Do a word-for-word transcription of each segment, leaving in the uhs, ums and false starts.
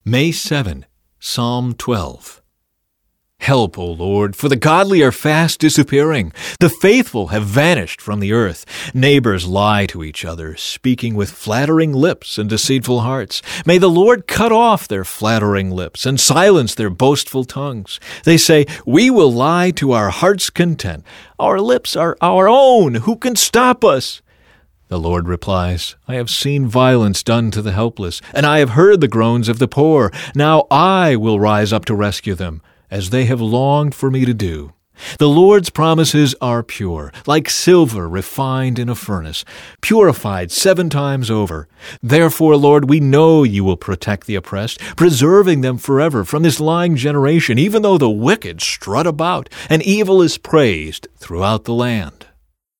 May seventh, Psalm twelve. Help, O Lord, for the godly are fast disappearing. The faithful have vanished from the earth. Neighbors lie to each other, speaking with flattering lips and deceitful hearts. May the Lord cut off their flattering lips and silence their boastful tongues. They say, "We will lie to our heart's content. Our lips are our own. Who can stop us?" The Lord replies, "I have seen violence done to the helpless, and I have heard the groans of the poor. Now I will rise up to rescue them, as they have longed for me to do. The Lord's promises are pure, like silver refined in a furnace, purified seven times over. Therefore, Lord, we know you will protect the oppressed, preserving them forever from this lying generation, even though the wicked strut about, and evil is praised throughout the land."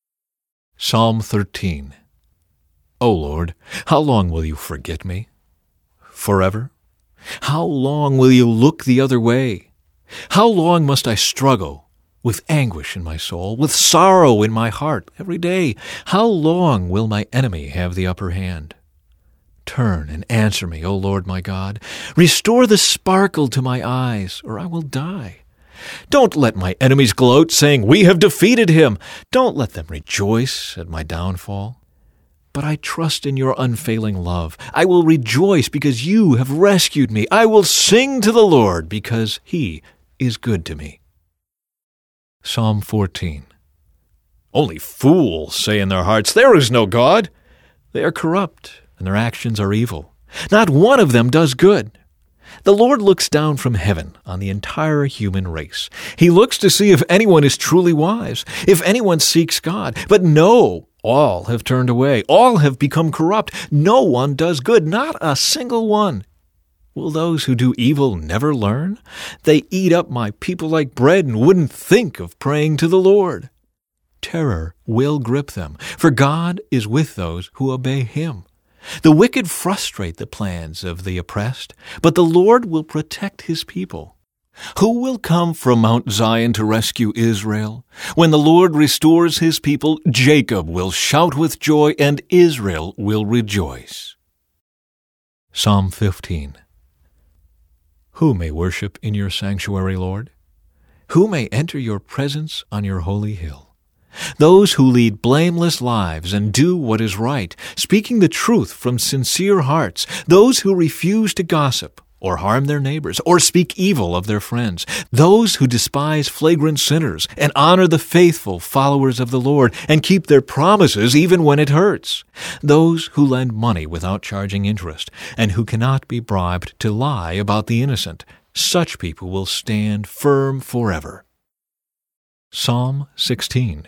Psalm thirteen. O Lord, how long will you forget me? Forever? How long will you look the other way? How long must I struggle with anguish in my soul, with sorrow in my heart every day? How long will my enemy have the upper hand? Turn and answer me, O Lord my God. Restore the sparkle to my eyes, or I will die. Don't let my enemies gloat, saying, "We have defeated him." Don't let them rejoice at my downfall. But I trust in your unfailing love. I will rejoice because you have rescued me. I will sing to the Lord because he is good to me. Psalm fourteen. Only fools say in their hearts, "There is no God." They are corrupt, and their actions are evil. Not one of them does good. The Lord looks down from heaven on the entire human race. He looks to see if anyone is truly wise, if anyone seeks God. But no, all have turned away. All have become corrupt. No one does good, not a single one. Will those who do evil never learn? They eat up my people like bread and wouldn't think of praying to the Lord. Terror will grip them, for God is with those who obey him. The wicked frustrate the plans of the oppressed, but the Lord will protect his people. Who will come from Mount Zion to rescue Israel? When the Lord restores his people, Jacob will shout with joy, and Israel will rejoice. Psalm fifteen. Who may worship in your sanctuary, Lord? Who may enter your presence on your holy hill? Those who lead blameless lives and do what is right, speaking the truth from sincere hearts, those who refuse to gossip or harm their neighbors or speak evil of their friends, those who despise flagrant sinners and honor the faithful followers of the Lord and keep their promises even when it hurts, those who lend money without charging interest and who cannot be bribed to lie about the innocent. Such people will stand firm forever. Psalm sixteen.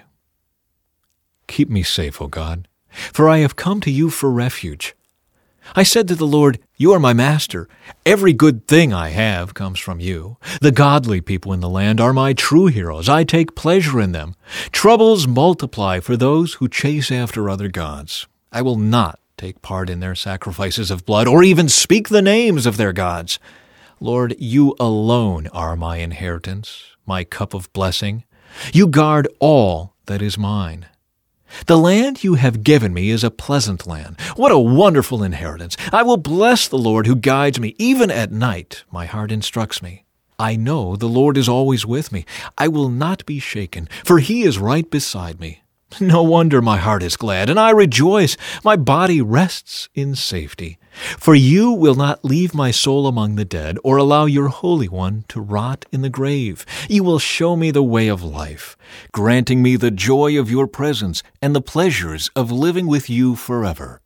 Keep me safe, O God, for I have come to you for refuge. I said to the Lord, "You are my master. Every good thing I have comes from you. The godly people in the land are my true heroes. I take pleasure in them. Troubles multiply for those who chase after other gods. I will not take part in their sacrifices of blood or even speak the names of their gods. Lord, you alone are my inheritance, my cup of blessing. You guard all that is mine. The land you have given me is a pleasant land. What a wonderful inheritance! I will bless the Lord who guides me. Even at night, my heart instructs me. I know the Lord is always with me. I will not be shaken, for he is right beside me. No wonder my heart is glad, and I rejoice. My body rests in safety. For you will not leave my soul among the dead, or allow your Holy One to rot in the grave. You will show me the way of life, granting me the joy of your presence and the pleasures of living with you forever.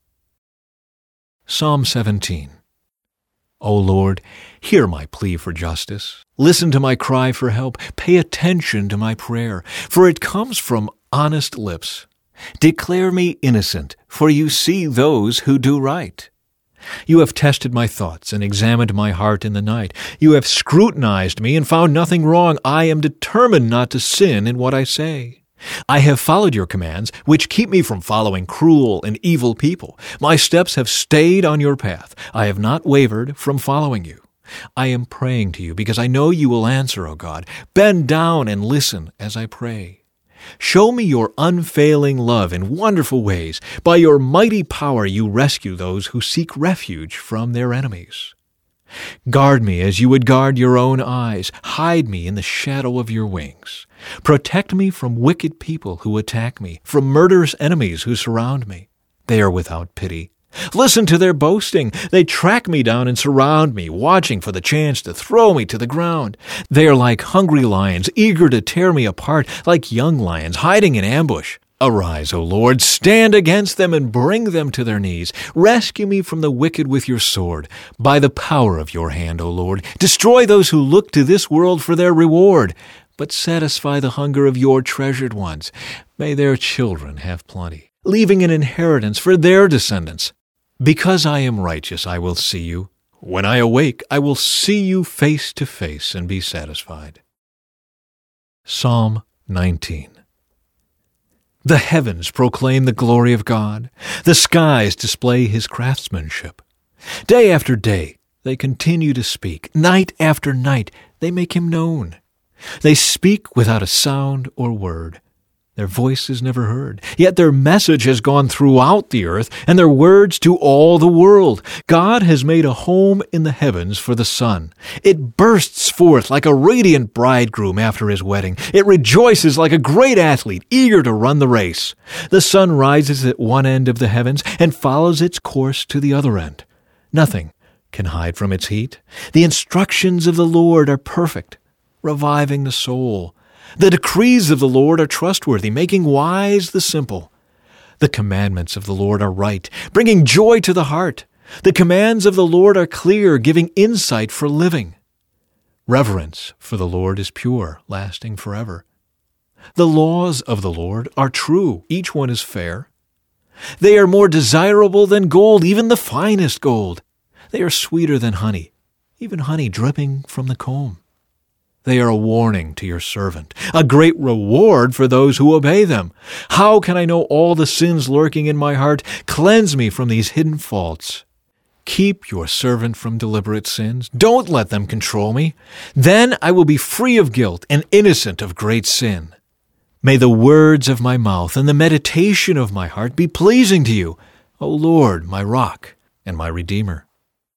Psalm seventeen. O Lord, hear my plea for justice. Listen to my cry for help. Pay attention to my prayer, for it comes from honest lips. Declare me innocent, for you see those who do right. You have tested my thoughts and examined my heart in the night. You have scrutinized me and found nothing wrong. I am determined not to sin in what I say. I have followed your commands, which keep me from following cruel and evil people. My steps have stayed on your path. I have not wavered from following you. I am praying to you because I know you will answer, O God. Bend down and listen as I pray. Show me your unfailing love in wonderful ways. By your mighty power you rescue those who seek refuge from their enemies. Guard me as you would guard your own eyes. Hide me in the shadow of your wings. Protect me from wicked people who attack me, from murderous enemies who surround me. They are without pity. Listen to their boasting. They track me down and surround me, watching for the chance to throw me to the ground. They are like hungry lions, eager to tear me apart, like young lions hiding in ambush. Arise, O Lord, stand against them and bring them to their knees. Rescue me from the wicked with your sword. By the power of your hand, O Lord, destroy those who look to this world for their reward, but satisfy the hunger of your treasured ones. May their children have plenty, leaving an inheritance for their descendants. Because I am righteous, I will see you. When I awake, I will see you face to face and be satisfied. Psalm nineteen. The heavens proclaim the glory of God. The skies display his craftsmanship. Day after day, they continue to speak. Night after night, they make him known. They speak without a sound or word. Their voice is never heard, yet their message has gone throughout the earth, and their words to all the world. God has made a home in the heavens for the sun. It bursts forth like a radiant bridegroom after his wedding. It rejoices like a great athlete, eager to run the race. The sun rises at one end of the heavens and follows its course to the other end. Nothing can hide from its heat. The instructions of the Lord are perfect, reviving the soul. The decrees of the Lord are trustworthy, making wise the simple. The commandments of the Lord are right, bringing joy to the heart. The commands of the Lord are clear, giving insight for living. Reverence for the Lord is pure, lasting forever. The laws of the Lord are true, each one is fair. They are more desirable than gold, even the finest gold. They are sweeter than honey, even honey dripping from the comb. They are a warning to your servant, a great reward for those who obey them. How can I know all the sins lurking in my heart? Cleanse me from these hidden faults. Keep your servant from deliberate sins. Don't let them control me. Then I will be free of guilt and innocent of great sin. May the words of my mouth and the meditation of my heart be pleasing to you, O Lord, my rock and my redeemer.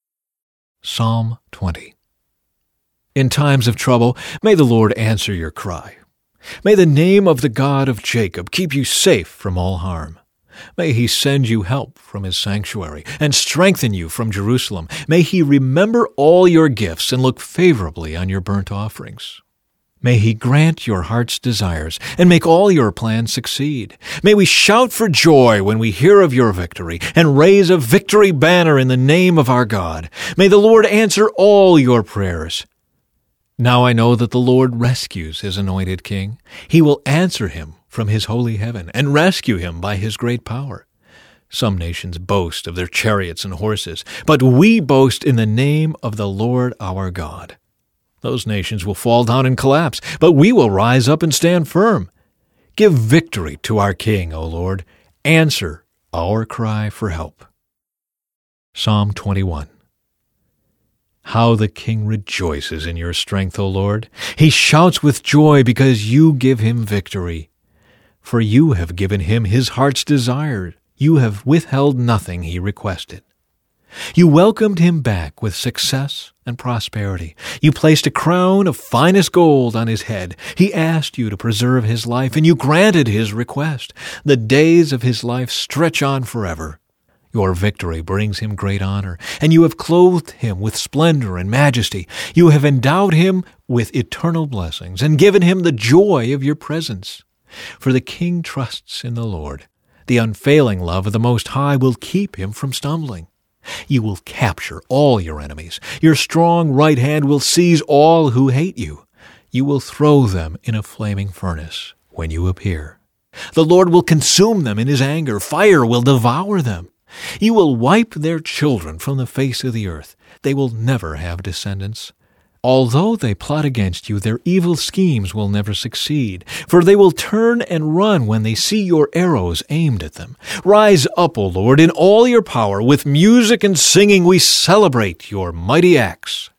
Psalm twenty. In times of trouble, may the Lord answer your cry. May the name of the God of Jacob keep you safe from all harm. May he send you help from his sanctuary and strengthen you from Jerusalem. May he remember all your gifts and look favorably on your burnt offerings. May he grant your heart's desires and make all your plans succeed. May we shout for joy when we hear of your victory and raise a victory banner in the name of our God. May the Lord answer all your prayers. Now I know that the Lord rescues his anointed king. He will answer him from his holy heaven and rescue him by his great power. Some nations boast of their chariots and horses, but we boast in the name of the Lord our God. Those nations will fall down and collapse, but we will rise up and stand firm. Give victory to our King, O Lord. Answer our cry for help. Psalm twenty-one. How the king rejoices in your strength, O Lord. He shouts with joy because you give him victory. For you have given him his heart's desire. You have withheld nothing he requested. You welcomed him back with success and prosperity. You placed a crown of finest gold on his head. He asked you to preserve his life, and you granted his request. The days of his life stretch on forever. Your victory brings him great honor, and you have clothed him with splendor and majesty. You have endowed him with eternal blessings and given him the joy of your presence. For the king trusts in the Lord. The unfailing love of the Most High will keep him from stumbling. You will capture all your enemies. Your strong right hand will seize all who hate you. You will throw them in a flaming furnace when you appear. The Lord will consume them in his anger. Fire will devour them. You will wipe their children from the face of the earth. They will never have descendants. Although they plot against you, their evil schemes will never succeed, for they will turn and run when they see your arrows aimed at them. Rise up, O Lord, in all your power. With music and singing we celebrate your mighty acts.